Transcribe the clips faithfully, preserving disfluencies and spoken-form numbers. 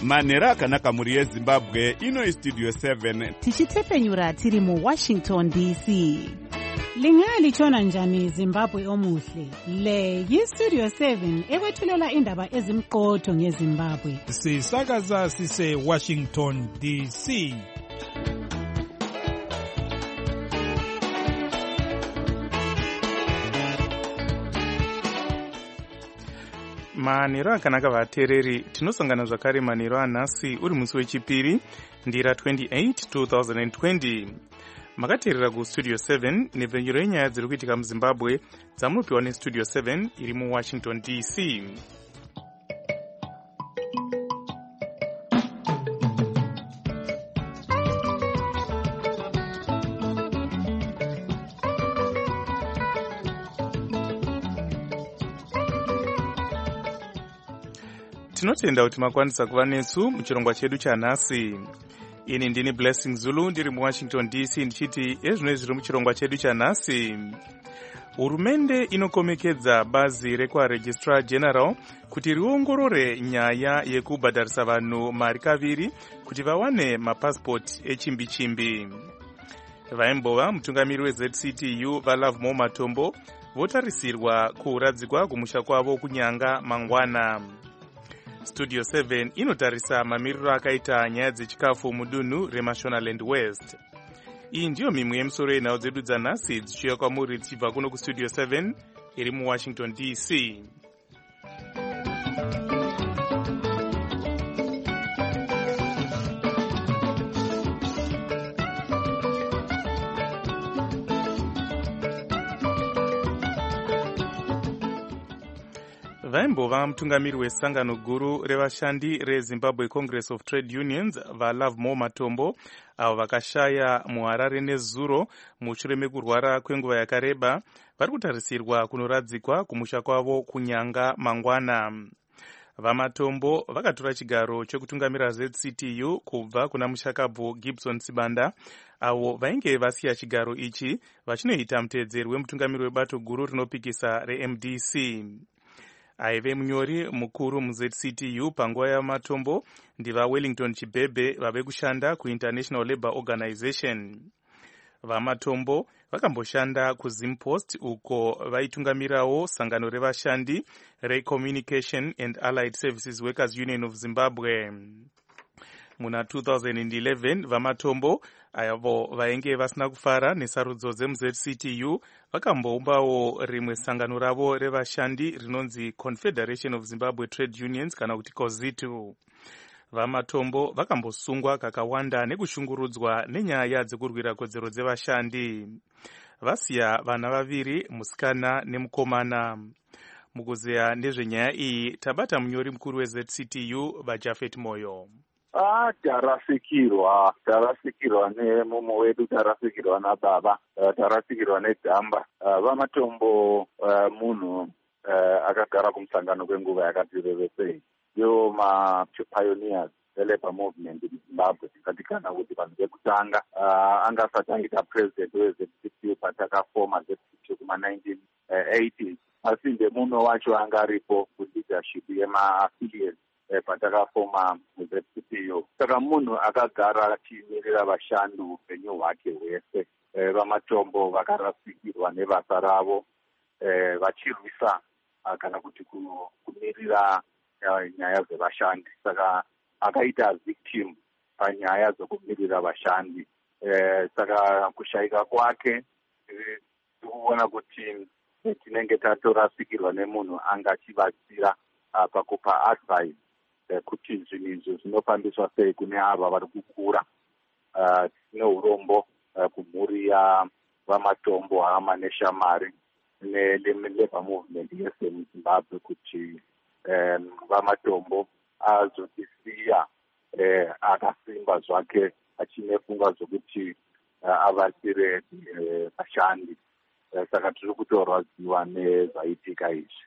manhero akanaka mhuri yezimbabwe. Ino istudio seven tichitefenyura tiri mu Washington D C. Lingalitshona njani Zimbabwe omuhle? Le yistudio seven ekwethulela indaba ezimqotho ngeZimbabwe. Sisakaza sise Washington D C. Manhero akanaka vateereri, tinosangana zvakare manhero anhasi uri musi wechipiri ndira twenty-eight twenty twenty. Makateerera kustudio seven nepfenyuro yenyaya dziri kuitika muZimbabwe dzamunopiwa nestudio seven iri muWashington D C. Tinotenda kuti makwanisa kuva nesu muchirongwa chedu chanhasi. Ini ndini Blessing Zulu ndiri muWashington D C ndichiti ezvino zviri muchirongwa chedu chanhasi. Hurumende inokomekedza bazi rekwaRegistrar General kuti riongorore nyaya yekubhadharisa vanhu mari kaviri kuti vawane mapasipoti echimbi-chimbi. Vaimbova mutungamiri weZ C T U vaLove More Matombo votarisirwa kuradzikwa kumusha kwavo kunyanga mangwana. Studio seven inotarisa mamiriro akaita nyaya dzechikafu mudunhu reMashonaland West. Iyi ndiyo mimwe yemisoro yenhau dzedu dzanhasi dzichiuya kwamuri dzichibva kuno kustudio seven iri muWashington D C. Vaimbova mutungamiri wesangano guru revashandi reZimbabwe Congress of Trade Unions vaLove More Matombo avo vakashaya muHarare nezuro mushure mekurwara kwenguva yakareba vari kutarisirwa kunoradzikwa kumusha kwavo kunyanga mangwana. VaMatombo vakatora chigaro chekutungamira Z C T U kubva kuna mushakabvu Gibson Sibanda avo vainge vasiya chigaro ichi vachinoita muteedzeri wemutungamiri webato guru rinopikisa reM D C. Aive munyori mukuru muZ C T U panguva yaMatombo ndiva Wellington Chibhebhe vave kushanda kuInternational Labour Organization. VaMatombo vakamboshanda kuZimpost uko vaitungamirawo sangano revashandi reCommunication and Allied Services Workers Union of Zimbabwe. Muna two thousand eleven VaMatombo avo vainge vasina kufara nesarudzo dzemuZ C T U vakamboumbawo rimwe sangano ravo revashandi rinonzi Confederation of Zimbabwe Trade Unions kana kuti COZITU. VaMatombo vakambosungwa kakawanda nekushungurudzwa nenyaya dzekurwira kodzero dzevashandi. Vasiya vana vaviri, musikana nemukomana. Mukuzeya nezvenyaya iyi tabata munyori mukuru weZ C T U vaJafet Moyo. Ah, tarasikirwa, tarasikirwa nemumo wedu, tarasikirwa nababa, uh, tarasikirwa nedhamba. Uh, VaMatombo uh, munhu uh, akagara kumusangano kwenguva yakati rebesei. Yo ma-pioneers the-labor movement in Zimbabwe. Katikana kuti vanhu vekutanga uh, anga asati aita president weZ C T U patakafoma Z C T U kuma nineteen eighties. Asi ndemuno wacho anga aripo kuleadership yema-affiliates patakafoma muZ C T U. Saka munhu akagara achimirira vashandi upenyu hwake hwese. VaMatombo vakarasikirwa nebasa ravo vachirwisa kana kuti kumirira nyaya dzevashandi. Saka akaita victim panyaya dzokumirira vashandi. Saka kushayika kwake tikuona kuti tinenge tatorasikirwa nemunhu anga achivatsira pakupa advice kuti zvinhu izvo zvinofambiswa sei kune ava vari kukura. Tine urombo kumhuri yaVaMatombo hama neshamari neLabour Movement yese muZimbabwe kuti VaMatombo azotisiya akasimba zvake achine pfungwa zvokuti avatsire vashandi. Saka tiri kutorwadziwa nezvaitika izvi.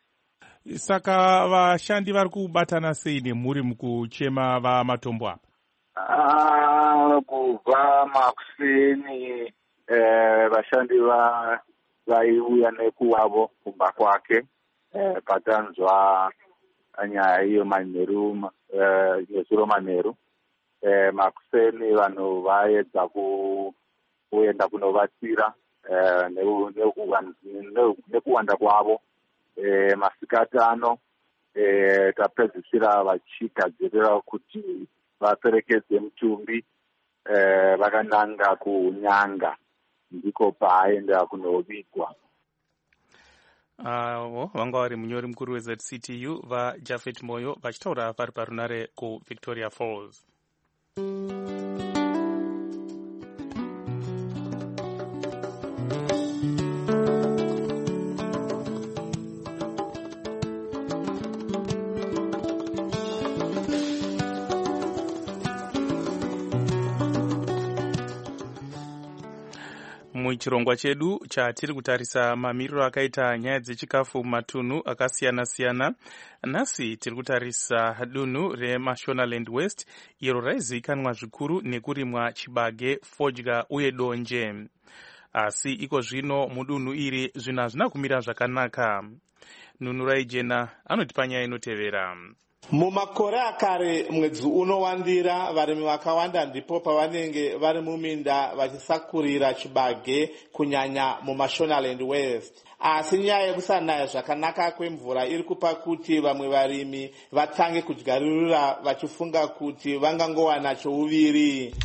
Saka vashandi vari kubatana sei nemhuri mukuchema VaMatombo apa? Ah, kubva makuseni vashandi vaiuya nekuwavo kumba kwake patanzwa nyaya iyo manheru nezuro manheru. Makuseni vanhu vaedza kuenda kunovatsira nekuwanda kwavo. Masikati ano tapedzisira vachigadzirira kuti vaperekedze mutumbi vakananga kunyanga, ndiko paaenda kunovigwa. avo vanga vari munyori mukuru weZ C T U vaJafet Moyo vachitaura vari parunare kuVictoria Falls. Muchirongwa chedu chatiri kutarisa mamiriro akaita nyaya dzechikafu mumatunhu akasiyana-siyana. Nhasi tiri kutarisa dunhu reMashonaland West iro raizivikanwa zvikuru nekurimwa chibage, fodya uye donje. Asi iko zvino mudunhu iri zvinhu hazvina kumira zvakanaka. Nunurai Jena anotipa nyaya inotevera. Mumakore akare mwedzi unowandira varimi vakawanda ndipo pavanenge vari muminda vachisakurira chibage kunyanya muMashonaland West. Asi nyaya yekusanaya zvakanaka kwemvura iri kupa kuti vamwe varimi vatange kudyarira vachifunga kuti vangangowana chouviri.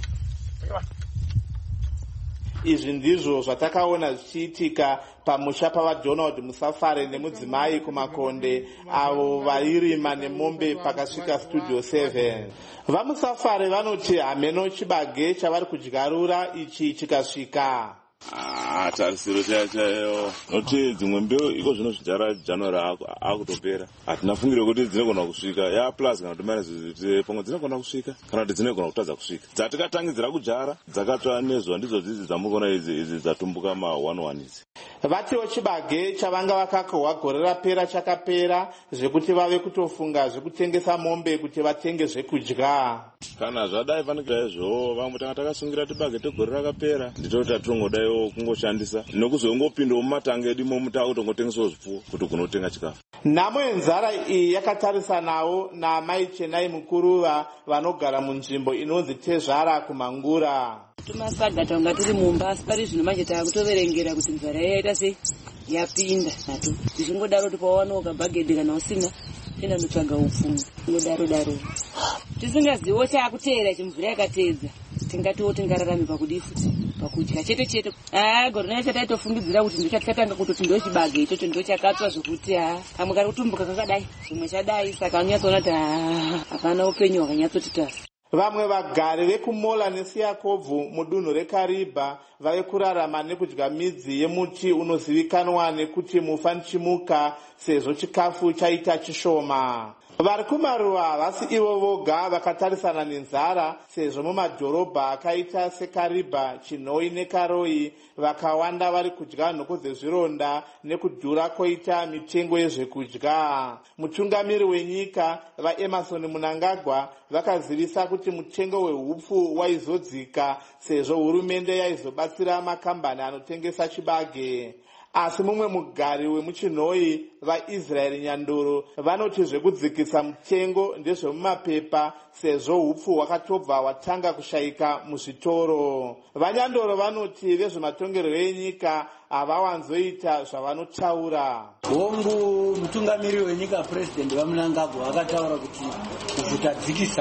Izvi ndizvo zvatakaona zvichiitika pamusha pavaDonald Musafare nemudzimai kumakonde avo vairima nemombe pakasvika Studio seven. VaMusafare vanoti hameno chibage chavari kudyarura ichi chikasvika. Ah, tarisiro chaiyo noti dzimwe mbeu iko zvino zvidyara January akutopera. Hatina fungiro kuti dzinogona kusvika ya plus kana kuti minus pamwe dzinogona kusvika kana kuti dzinogona kutadza kusvika. Dzatikatangidzira kudyara dzakatsva nezuva ndidzo dzidzi dzamukona idzi idzi dzatumbuka ma one one idzi. Vatiwo chibage chavanga vakakohwa gore rapera chakapera zvekuti vave kutofunga zvekutengesa mombe kuti vatenge zvekudya. Kana zvadai fanikira izvo vamwe tanga takasungira tibage tegore rakapera nditoti tatongodaiwo kungoshandisa nokuzongopindawo mumatanga edu momuta kutongotengesawo zvipfuwo kuti kunotenga chikafu. Nhamo yenzara iyi yakatarisanawo naMai Chenai Mukuruva vanogara munzvimbo inonzi Tezvara kuMangura. Tumasaga tanga tiri mumba asi pari zvino manje takutoverengera kuti nzara yaita sei yapinda nato. Zvichingodaro tipawana kabhagedhi kana usina enda notsvaga upfumi ngodaro daro. Tisingazivo chakuteera chimvura yakateedza tingatiwo tingararame pakudii futi pakudya chete chete. Ah, gore nacho taitofungidzira kuti ndichatanga kutoti ndo chibage ichocho ndo chakatsva zvokuti ah kamwe kari kutumbuka kakadai zvimwe chadai saka unyatsoona kuti ah hapana upenyu hwakanyatsoti tasi. Vamwe vagari vekuMola neSiakobvu mudunhu reKariba vave kurarama nekudya midzi yemuti unozivikanwa nekuti mufanchimuka sezvo chikafu chaita chishoma. Vari kumaruva havasi ivo voga vakatarisana nenzara sezvo mumadhorobha akaita seKariba, Chinhoi neKaroi vakawanda vari kudya nhoko dzezvironda nekudhura koita mitengo yezvekudya. Mutungamiri wenyika vaEmerson Mnangagwa vakazivisa kuti mutengo wehupfu waizodzika sezvo hurumende yaizobatsira makambani anotengesa chibage. Asi mumwe mugari wemuChinhoi vaIsraeri Nyandoro vanoti zvekudzikisa mutengo ndezvemumapepa sezvo hupfu hwakatobva hwatanga kushaika muzvitoro. VaNyandoro vanoti vezvematongerwo enyika havawanzoita zvavanotaura. Hongu mutungamiri wenyika President vaMnangagwa vakataura kuti kuvhutadzikisa,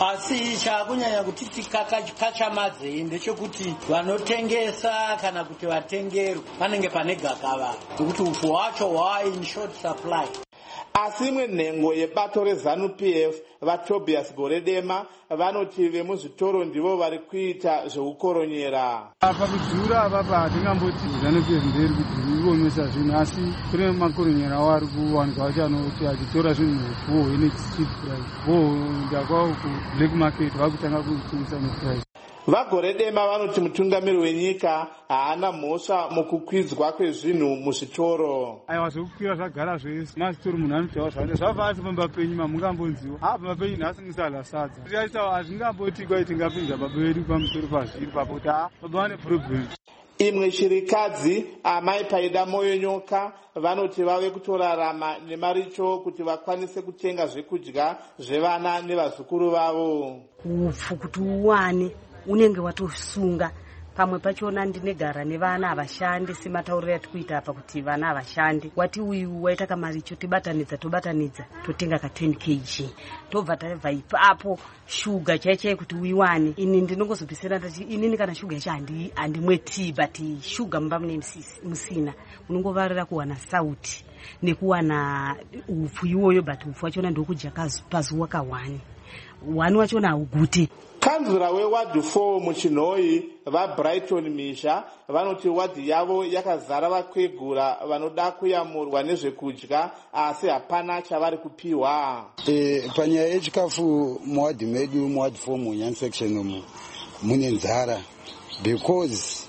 asi chakunyanya kuti tikakachamadze ndechekuti vanotengesa kana kuti vatengerwa vanenge pane gakava nekuti upfu hwacho hwaa in short supply. Asi imwe nhengo yebato reZANU-P F vaTobias Goredema vanoti vemuzvitoro ndivo vari kuita zvekukoronyera. Apa kudhura apapa hatingamboti ZANU-P F nderi kuti ivomesa zvinhu, asi kune makoronyera wari kuwanikwa wacho anoti achitora zvinhu kuwo ine cheap price wo ndakwawo kublack market vakutanga kutengesa neprice. VaGoredema vanoti mutungamiri wenyika haana mhosva mukukwidzwa kwezvinhu muzvitoro. Aiwa, zvekukwira zvagara zvese mazvitoro munhu anotaura zvake zvabva asi pamba penyu mamungambonziwa apa pamba penyu nhasi musadla sadza tichaisa hazvingamboti kwai tingapinza baba vedu pamusoro pazviri papo kuti ha baba vane problem. Imwe shirikadzi amai paida moyo nyoka vanoti vave kutorarama nemaricho kuti vakwanise kutenga zvekudya zvevana nevazukuru vavo. Upfu kuti uwane unenge watosunga. Pamwe pachona ndinegara nevana avashandi sematauriro atikuita apa kuti vana avashandi. Wati uyu waita kamaricho tibatanidza tobatanidza totenga ka ten kilograms. Tobva tabva ipapo shuga chaichai kuti uiwane. Ini ndinongozopesera ndati inini kana shuga yacho handi handimwe tea but shuga mumba mune musina. Unongovarira kuwana sauti nekuwana upfu iwoyo but upfu wachona ndokudya pazuva kawani. Wani wachona hauguti. Kanzura wewadhi four muchinhoi vaBrighton Misha vanoti wadhi yavo yakazara vakwegura vanoda kuyamurwa nezvekudya asi hapana chavari kupiwa. E, panyaya yechikafu muwadhi medu muwadhi four muNyani section umu mune nzara because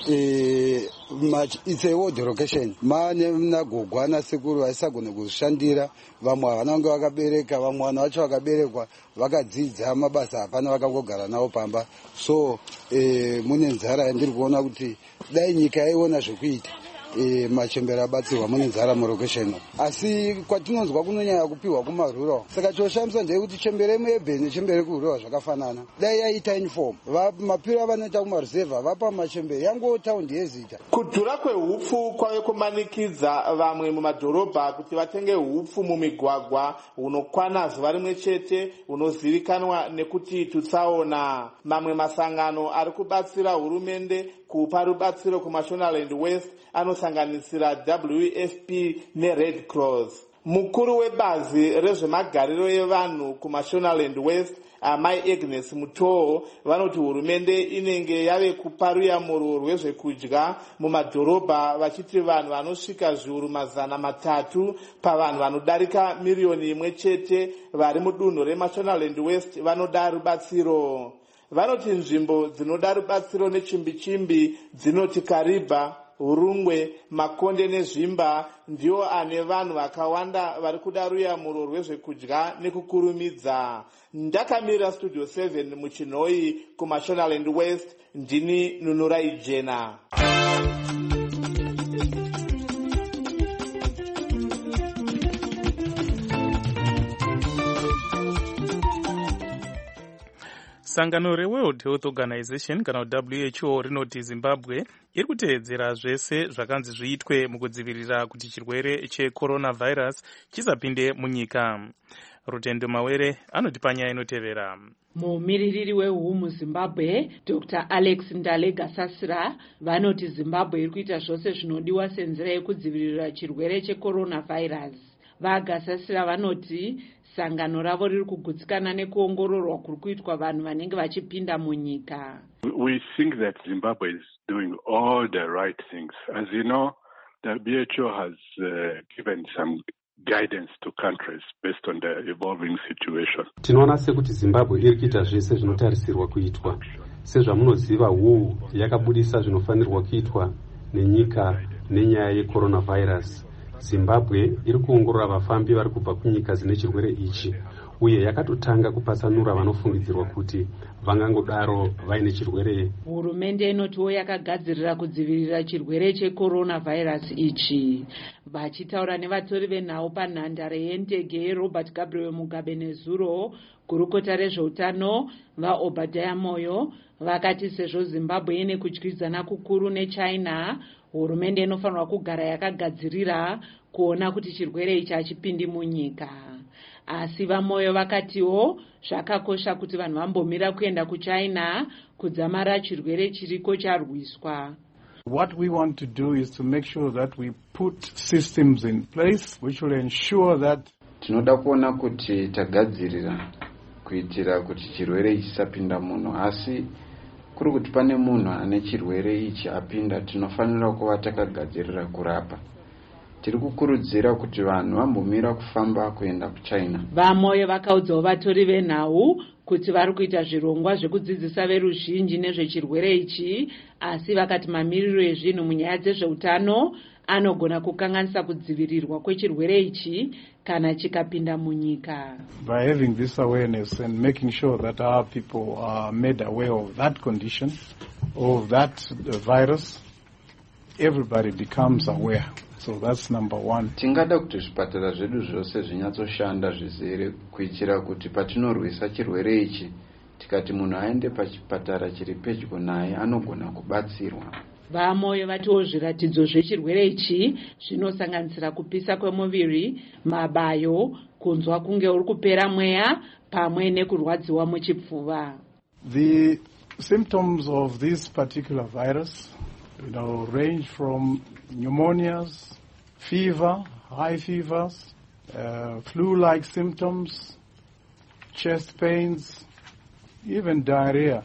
e, much, it's a ward location. Mane mnagogwa nasekuru vaisagona kuzvishandira, vamwe vanenge vakabereka, vamwe vanhu vacho vakaberekwa vakadzidza mabasa hapana vakangogara nawo pamba. So e, mune nzara yandiri kuona kuti dai nyika yaiona zvekuita. E, machembera abatsirwa mune nzara mulocation. Asi kwatinonzwa kunonyanya kupiwa kumarura. Saka choshamisa ndeyekuti chembere muEbheni nechembere kurura zvakafanana. Dai yaita uniform. Mapiro vanoita kumaruzevha vapa machembere yango taundi yezita. Kudhura kwehupfu kwave kumanikidza vamwe mumadhorobha kuti vatenge hupfu mumigwagwa unokwana zuva rimwe chete unozivikanwa nekuti tutsaona. Mamwe masangano ari kubatsira hurumende kupa rubatsiro kuMashonaland West anosanganisira W F P neRed Cross. Mukuru webazi rezvemagariro evanhu kuMashonaland West amai Agnes Mutoo vanoti hurumende inenge yave kupa ruyamuro rwezvekudya mumadhorobha vachiti vanhu vanosvika zviuru mazana matatu pavanhu vanodarika miriyoni imwe chete vari mudunhu reMashonaland West vanoda rubatsiro. Vanoti nzvimbo dzinoda rubatsiro nechimbi-chimbi dzinoti Kariba, Hurungwe, Makonde nezvimba ndio ane vanhu vakawanda vari kuda ruyamuro rwezvekudya nekukurumidza. Ndakamira Studio seven muchinhoi kuMashonaland West, ndini Nunurai Jena. Sangano reWorld Health Organization kana W H O rinoti Zimbabwe iri kuteedzera zvese zvakanzi zviitwe mukudzivirira kuti chirwere checoronavirus chisapinde munyika. Rutendo Mawere anoti panyaya inotevera. Mumiririri wehu muZimbabwe Doctor Alex Ndale Gasasira vanoti Zimbabwe iri kuita zvose zvinodiwa senzira yekudzivirira chirwere checoronavirus. VaGasasira vanoti sangano ravo riri kugutsikana nekuongororwa kuri kuitwa vanhu vanenge vachipinda munyika. We think that Zimbabwe is doing all the right things. As you know, the W H O has uh, given some guidance to countries based on the evolving situation. Tinoona sekuti Zimbabwe iri kuita zvese zvinotarisirwa kuitwa. Sezvamunoziva W H O yakabudisa zvinofanirwa kuitwa nenyika nenyaya yecoronavirus. Zimbabwe iri kuongorora vafambi vari kubva kunyika dzine chirwere ichi uye yakatotanga kupatsanura vanofungidzirwa kuti vangangodaro vaine chirwere. Hurumende inotiwo yakagadzirira kudzivirira chirwere checoronavirus ichi. Vachitaura nevatori venhau panhandare yendege yeRobert Gabriel Mugabe nezuro, gurukota rezveutano vaObadiah Moyo vakati sezvo Zimbabwe ine kudyidzana kukuru neChina, hurumende inofanirwa kugara yakagadzirira kuona kuti chirwere ichi hachipindi munyika. Asi vaMoyo vakatiwo zvakakosha kuti vanhu vambomira kuenda kuChina kudzamara chirwere chiriko charwiswa. What we want to do is to make sure that we put systems in place which will ensure that tinoda kuona kuti tagadzirira kuitira kuti chirwere chisapinda munhu, asi kuri kuti pane munhu ane chirwere ichi apinda tinofanira kuva takagadzirira kurapa. Tiri kukurudzira kuti vanhu vambomira kufamba kuenda kuChina. VaMoyo vakaudzawo vatori venhau kuti vari kuita zvirongwa zvekudzidzisa veruzhinji nezvechirwere ichi, asi vakati mamiriro ezvinhu munyaya dzezveutano anogona kukanganisa kudzivirirwa kwechirwere ichi kana chikapinda munyika. By having this awareness and making sure that our people are made aware of that condition, of that virus, everybody becomes aware. So that's number one. Tingada kuti zvipatara zvedu zvose zvinyatsoshanda zvizere kuitira kuti patinorwisa chirwere ichi tikati munhu aende pachipatara chiri pedyo naye anogona kubatsirwa. Vamoyo vatiwo zviratidzo zvechirwere ichi zvinosanganisira kupisa kwemuviri, mabayo, kunzwa kunge uri kupera mweya pamwe nekurwadziwa muchipfuva. The symptoms of this particular virus, you know, range from pneumonias, fever, high fevers, uh, flu-like symptoms, chest pains, even diarrhea,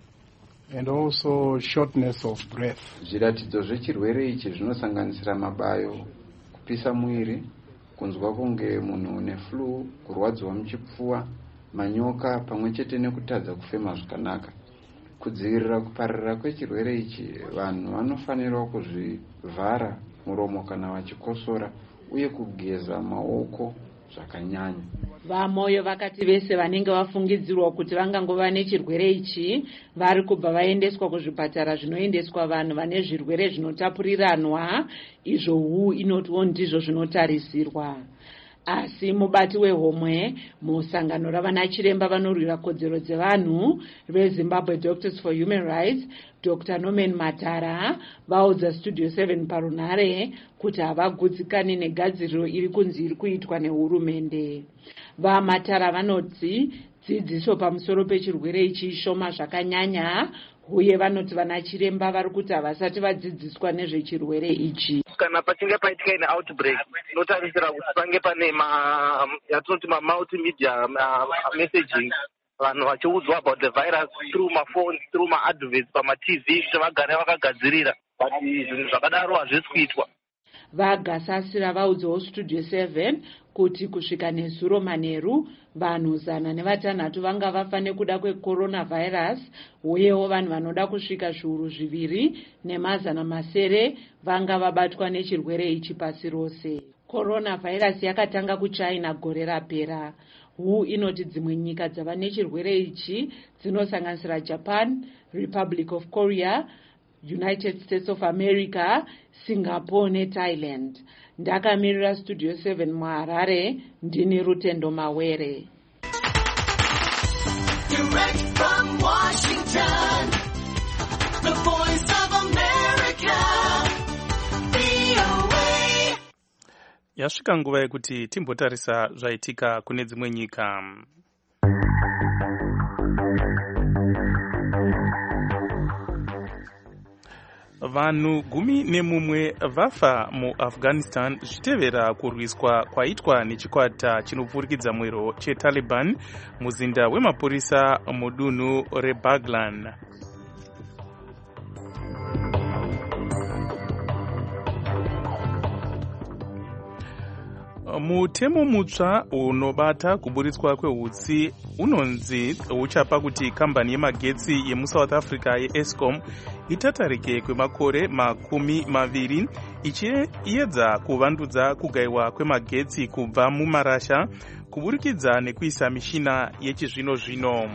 and also shortness of breath. Zviratidzo zvechirwere ichi zvinosanganisira mabayo, kupisa mwiri, kunzwa kunge munhu une flu, kurwadziwa muchipfuva, manyoka pamwe chete nekutadza kufema zvakanaka. Kudzivirira kupararira kwechirwere ichi, vanhu vanofanirwa kuzvivhara muromo kana vachikosora uye kugeza maoko zvakanyanya. Vamoyo vakati vese vanenge vafungidzirwa kuti vangangova nechirwere ichi vari kubva vaendeswa kuzvipatara zvinoendeswa vanhu vane zvirwere zvinotapuriranwa, izvo W H O inotiwo ndizvo zvinotarisirwa. Asi mubati wehomwe musangano ravana chiremba vanorwira kodzero dzevanhu veZimbabwe Doctors for Human Rights, Doctor Norman Matara, vaudza Studio seven parunhare kuti havagutsikani negadziriro iri kunzi iri kuitwa nehurumende. VaMatara vanoti dzidziso pamusoro pechirwere ichi shoma zvakanyanya, uye vanoti vana chiremba vari kuti havasati vadzidziswa nezvechirwere ichi. Kana pachinge paitika ine outbreak, notarisira kuti pange pane ma yatinoti ma multimedia messaging, vanhu vachiudzwa about the virus through ma phones, through ma adverts pama T V kuti vagare vakagadzirira, but zvinhu zvakadaro hazvisi kuitwa. Vagasasira vaudzawo Studio seven kuti kusvika nezuro manheru vanhu zana nevatanhatu vanga vafa nekuda kwecoronavirus, uyewo vanhu vanoda kusvika zviuru zviviri nemazana masere vanga vabatwa nechirwere ichi pasi rose. Coronavirus yakatanga kuChina gore rapera. W H O inoti dzimwe nyika dzava nechirwere ichi dzinosanganisira Japan, Republic of Korea, United States of America, Singapore neThailand. Ndakamirira Studio seven muHarare, ndini Rutendo Mawere. Direct from Washington, the voice of America, V O A. Yasvika nguva yekuti timbotarisa zvaitika kune dzimwe nyika. Vanhu gumi nemumwe vafa muAfghanistan zvichitevera kurwiswa kwaitwa nechikwata chinopfurikidza mwero cheTaliban muzinda wemapurisa mudunhu reBaghlan. Mutemo mutsva unobata kuburitswa kwehutsi unonzi uchapa kuti kambani yemagetsi yemuSouth Africa yeEskom itatarike kwemakore makumi maviri ichiedza kuvandudza kugayiwa kwemagetsi kubva mumarasha kuburikidza nekuisa mishina yechizvino zvino.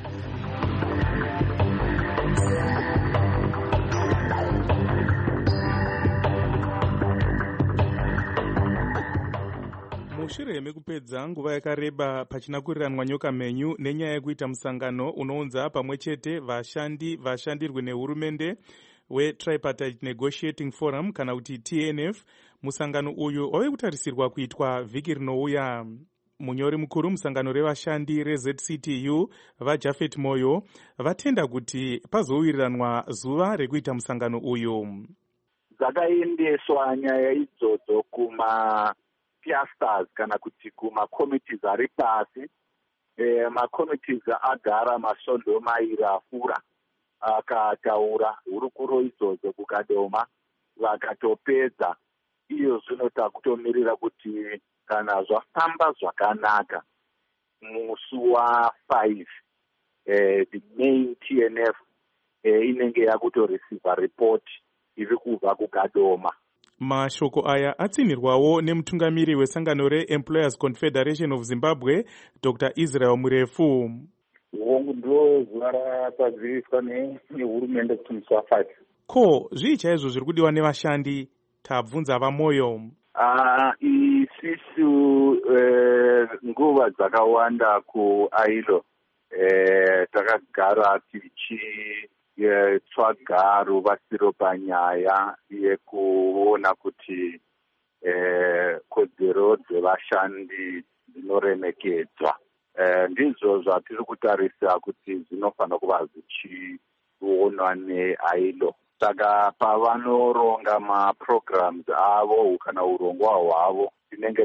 Mushure mekupedza nguva yakareba pachinakuriranwa nyoka menyu nenyaya yekuita musangano unounza pamwe chete vashandi vashandirwe nehurumende weTripartite Negotiating Forum kana kuti T N F, musangano uyu wave kutarisirwa kuitwa vhiki rinouya. Munyori mukuru musangano revashandi reZ C T U vaJafet Moyo vatenda kuti pazowiriranwa zuva rekuita musangano uyu. Dzakaendeswa nyaya idzodzo kuma clusters kana kuti kuma committees ari pasi, e, ma committees agara masvondo mairi afura akataura hurukuro idzodzo kukadoma vakatopedza. Iyo zvinota kutomirira kuti kana zvafamba zvakanaka musi wa five eh, the main T N F eh, inenge yakutoreceiva report iri kubva kukadoma. Mashoko aya atsinirwawo nemutungamiri wesangano reEmployers Confederation of Zimbabwe Doctor Israel Murefu. Hongu ndo zuva rakadziviswa nehurumende kuti musi wa five. ko zvii chaizvo zviri kudiwa nevashandi? Tabvunza vamoyo. Uh, isisu uh, nguva dzakawanda kuailo uh, takagara tichitsvaga uh, rubatsiro panyaya yekuona kuti uh, kodzero dzevashandi dzinoremekedzwa. Uh, ndizvo zvatiri kutarisa kuti zvinofanira kuva zvichionwa neailo. Saka pavanoronga maprograms avo kana urongwa hwavo tinenge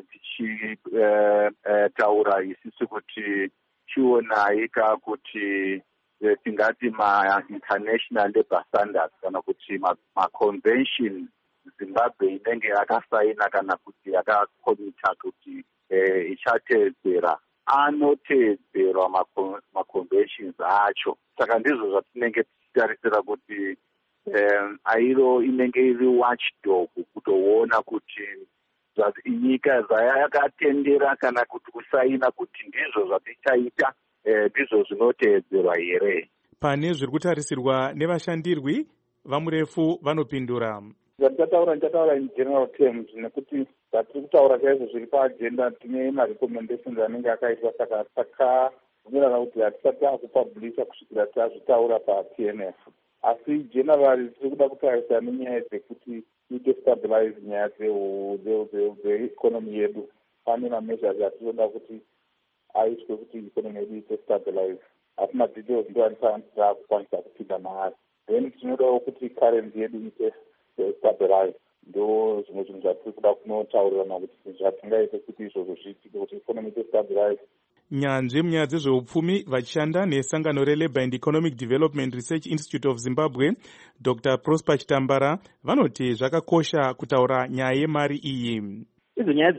tichitaura uh, uh, isisu kuti chionai kuti uh, tingati ma-international labour standards kana kuti ma-convention Zimbabwe inenge yakasaina kana kuti yakakomita kuti uh, ichateedzera anoteedzerwa ma-conventions acho. Saka ndizvo zvatinenge tichitarisira kuti Um, airo inenge iri watchdog kutoona kuti nyika zvayakatendera kana kuti kusaina kuti ndizvo zvatichaita ndizvo uh, zvinoteedzerwa here. Pane zviri kutarisirwa nevashandirwi vamurefu vanopindura. Zvatataura ndichataura in general terms nekuti zvatiri kutaura chaizvo zviri paagenda tine marecommendations anenge akaitwa, saka takabvumirana kuti hatisati takupublisha kusvikira tazvitaura pa-T N F. Asi generally tiri kuda kutarisa nenyaya dzekuti ite stabilize nyaya dzeeconomy yedu. Pane mameasures atinoda kuti aitwe kuti economy yedu ite stabilize. Hatina details ndo anisa kukwanisa kupinda maari. Then tinodawo kuti currency yedu ite stabilize. Ndo zvimwe zvinhu zvatiri kuda kunotaurirana kuti zvatingaite kuti izvozvo zviitike kuti economy ite stabilize. Nyanzvi munyaya dzezveupfumi vachishanda nesangano reLabour and Economic Development Research Institute of Zimbabwe, Doctor Prosper Chitambara, vanoti zvakakosha kutaura nyaya yemari iyi. Idzo nyaya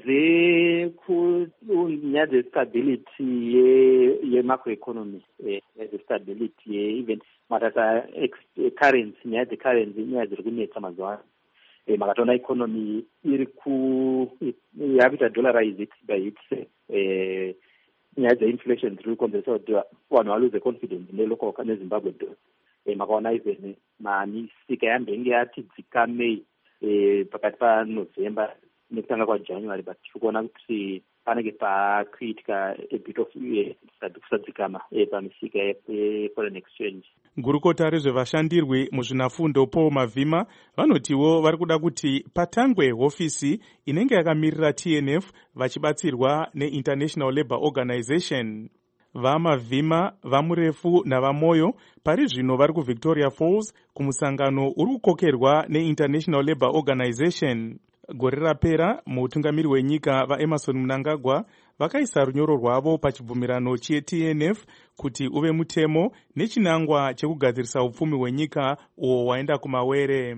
dzestability yemacroeconomy, dzestability even matata currency, nyaya dzecurrency nyaya dziri kunetsa mazuva ano. Makatoona economy iri ku yakuita dollarize by itself. Nyaya dzeinflation dziri kukonzeresa kuti vanhu valuze confidence nelocal nezimbabwe dollar. Makaona even misika yambenge yati dzikamei pakati paNovember nekutanga kwaJanuary, but tiri kuona kuti panenge pakuitika a bit of kusadzikama pamisika yeforeign exchange. Gurukota rezvevashandirwi muzvinafundo Paul Mavhima vanotiwo vari kuda kuti patangwe hofisi inenge yakamirira T N F vachibatsirwa neInternational Labour Organization. VaMavhima, vamurefu navamoyo pari zvino vari kuVictoria Falls kumusangano uri kukokerwa neInternational Labour Organization. Gore rapera mutungamiri wenyika vaEmerson Mnangagwa vakaisa runyoro rwavo pachibvumirano cheT N F kuti uve mutemo nechinangwa chekugadzirisa upfumi hwenyika uwo waenda kumawere.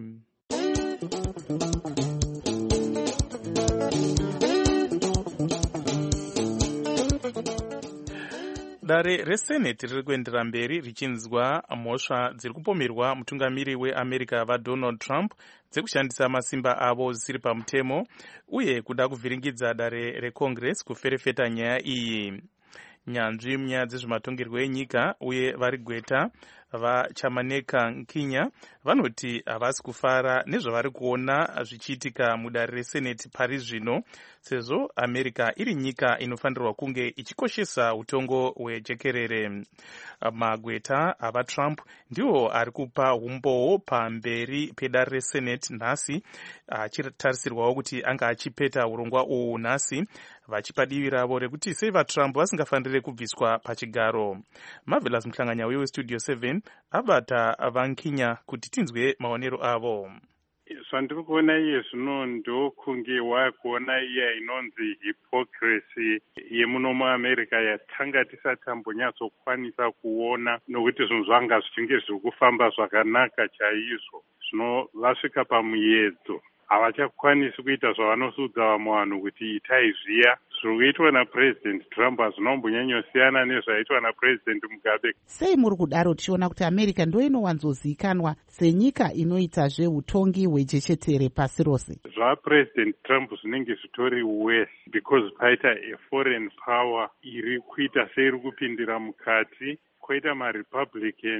Dare reSenate riri kuendera mberi richinzwa mhosva dziri kupomerwa mutungamiri weAmerica vaDonald Trump dzekushandisa masimba avo zvisiri pamutemo uye kuda kuvhiringidza dare reCongress kuferefeta nyaya iyi. Nyanzvi munyaya dzezvematongerwo enyika uye vari gweta vaChamaneka Nkinya vanoti havasi kufara nezvavari kuona zvichiitika mudare reSenate pari zvino, sezvo America iri nyika inofanirwa kunge ichikoshesa utongo hwejekerere. Magweta avaTrump ndiwo ari kupa umboo pamberi pedare reSenate nhasi, achitarisirwawo kuti anga achipeta urongwa uhu nhasi, vachipa divi ravo rekuti sei vaTrump vasingafaniri kubviswa pachigaro. Marvelous Mhlanganya weStudio seven abata vaNkinya kuti tinzwe maonero avo. Zvandiri kuona iye zvino ndokunge wakuona iya inonzi hypocrisy yemuno muAmerica yatanga tisati tambonyatsokwanisa kuona, nokuti zvinhu zvanga zvichinge zviri kufamba zvakanaka chaizvo. Zvino vasvika pamuyedzo havachakwanisi kuita zvavanosudza vamwe vanhu kuti itai zviya. Zviri kuitwa naPresident Trump hazvinombonyanyosiyana nezvaitwa naPresident Mugabe. Sei muri kudaro tichiona kuti America ndo inowanzozivikanwa senyika inoita zveutongi hwejechetere pasi rose? ZvaPresident Trump zvinenge zvitori worse because paita a foreign power iri kuita seiri kupindira mukati, koita maRepublicans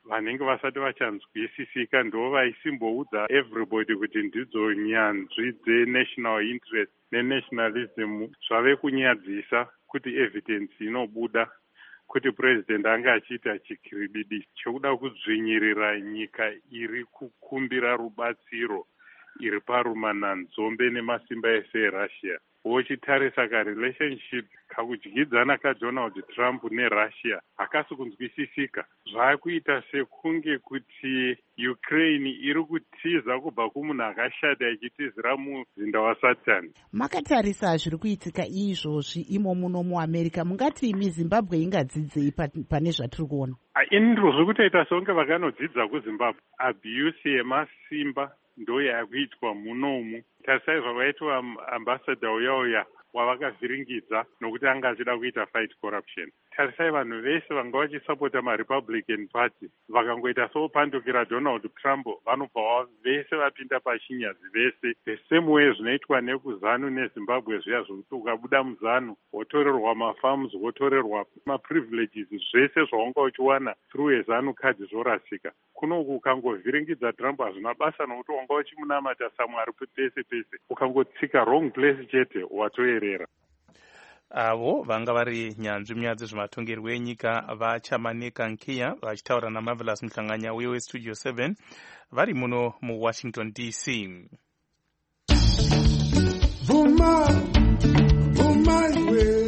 vanenge vasati vachanzwisisika ndo vaisimboudza everybody kuti ndidzo nyanzvi dzenational interest nenationalism zvave kunyadzisa kuti evidence inobuda kuti president anga achiita chikiribidi chokuda kudzvinyirira nyika iri kukumbira rubatsiro iri parumananzombe nemasimba ese erussia. Wochitarisa ka relationship kakudyidzana kadonald trump nerussia hakasi kunzwisisika. Zvaakuita sekunge kuti ukraine iri kutiza kubva kumunhu akashata ichitizira muzinda wasatani. Makatarisa zviri kuitika izvozvi imo muno muamerica, mungati imi zimbabwe ingadzidzei pane zvatiri kuona? Indiro zviri kutoita songe vakanodzidza kuzimbabwe. Abuse yemasimba ndo yakuitwa munomu. Tarisai zvavaitwa ambassador uya uya wavakavhiringidza nokuti anga achida kuita fight corruption. Tarisai vanhu vese vanga vachisapota maRepublican Party vakangoita sopandukira Donald Trump vanobva vese vapinda pachinyazi vese. The same way zvinoitwa nekuzanu neZimbabwe zviya zvokuti ukabuda muzanu wotorerwa mafarms wotorerwa maprivileges zvese zvawanga uchiwana through ezanu card zvorasika. Kunoku ukangovhiringidza Trump hazvina basa nokuti wanga uchimunamata samwari pese pese, ukangotsika wrong place chete watoerera. Avo vanga vari nyanzvi munyadzi zvematongerwo enyika vaChamaneka Nkiya vachitaura naMarvelous Muhlanganya uye weStudio seven vari muno muWashington D C. Vuma, vuma iwe.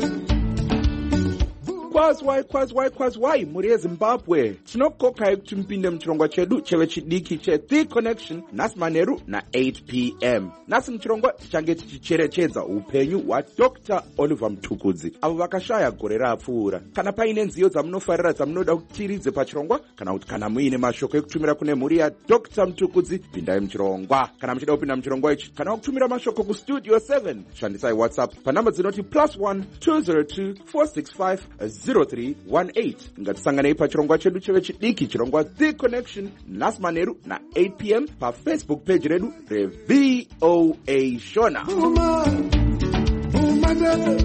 Kwazwai kwazwai kwazwai muri yeZimbabwe. Tinokokai kuti mpinde muchirongwa chedu cheve chidiki cheThe Connection nhasi manheru na-eight p m. Nhasi muchirongwa tichange tichicherechedza upenyu hwaDr Oliver Mtukudzi avo vakashaya gore rapfuura. Kana paine nziyo dzamunofarira dzamunoda kuti tiridze pachirongwa, kana kuti kana muine mashoko ekutumira kune mhuri yaDr Mtukudzi, pindai muchirongwa. Kana muchida kupinda muchirongwa ichi kana kutumira mashoko kuStudio seven, shandisai WhatsApp panhamba dzinoti plus one two zero two four six five zero three one eight. Ngatisanganei pachirongwa chedu cheve chidiki chirongwa The Connection nhasi manheru na-eight p m paFacebook page redu reV O A Shona. Uma, uma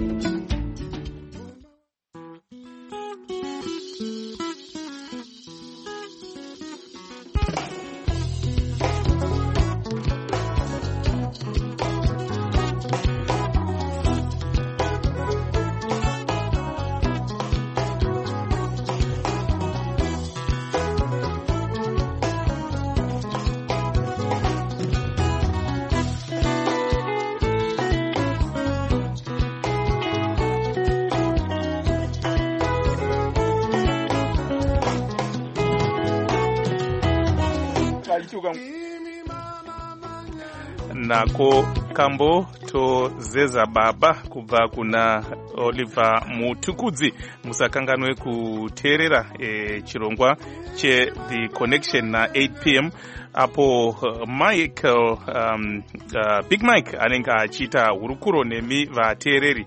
nako kambo tozeza baba kubva kuna Oliver Mutukudzi. Musakanganwe kuteerera e, chirongwa che The Connection na eight p m apo uh, Mike um, uh, Big Mike anenge achita hurukuro nemi vateereri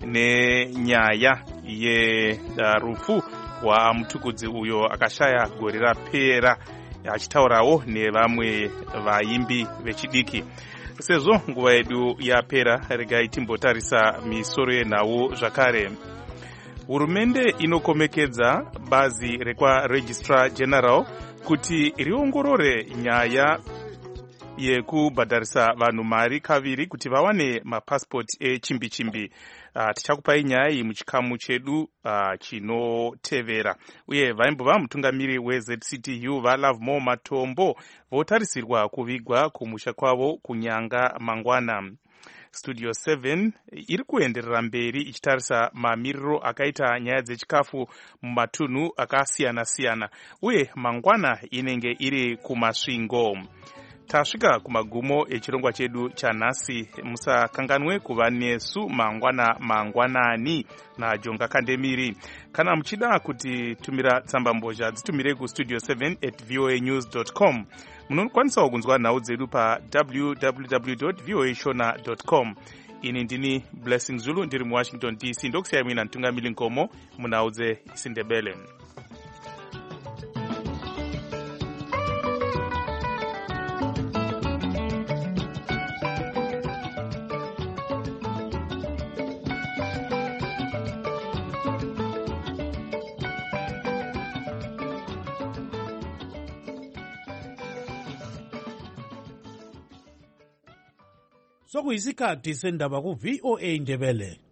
nenyaya ye uh, rufu wa Mutukudzi uyo akashaya gore rapera, achitaurawo nevamwe vaimbi vechidiki. Sezvo nguva yedu yapera, regai timbotarisa misoro yenhau zvakare. Hurumende inokomekedza bazi rekwa Registrar General kuti riongorore nyaya yekubhadharisa vanhu mari kaviri kuti vawane mapasipoti echimbi chimbi. Uh, tichakupai nyaya iyi muchikamu chedu uh, chinotevera. Uye vaimbova mutungamiri weZ C T U vaLove More Matombo votarisirwa kuvigwa kumusha kwavo kunyanga mangwana. Studio seven iri kuenderera mberi ichitarisa mamiriro akaita nyaya dzechikafu mumatunhu akasiyana siyana, uye mangwana inenge iri kumasvingo. Tasvika kumagumo echirongwa chedu chanhasi. Musakanganwe kuva nesu mangwana mangwanani naJonga Kandemiri. Kana muchida kuti tumira tsamba mbozha dzitumire kustudio seven at voa news dot com. Munokwanisa kunzwa nhau dzedu pa w w w dot voa shona dot com. Ini ndini Blessing Zulu ndiri muWashington D C. Ndokusiyai mwina Ntungamili Nkomo munhau dzeIsindebele. sokuyisikhathi sendaba ku-V O A Ndebele.